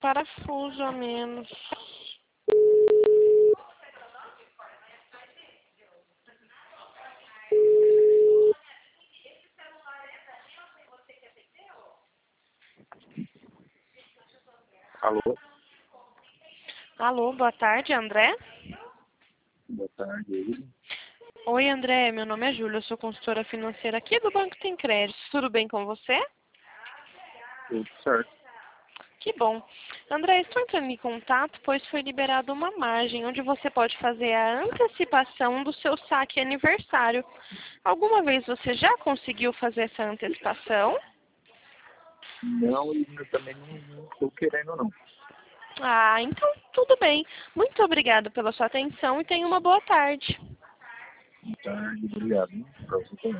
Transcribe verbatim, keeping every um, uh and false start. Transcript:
parafuso a menos. Alô? Alô, boa tarde, André? Boa tarde. Oi, André, meu nome é Júlia, eu sou consultora financeira aqui do Banco Tem Crédito. Tudo bem com você? Tudo certo. Que bom. André, estou entrando em contato, pois foi liberada uma margem onde você pode fazer a antecipação do seu saque aniversário. Alguma vez você já conseguiu fazer essa antecipação? Não, e eu também não estou querendo, não. Ah, então tudo bem. Muito obrigada pela sua atenção e tenha uma boa tarde. Boa tarde, obrigado. Para você também.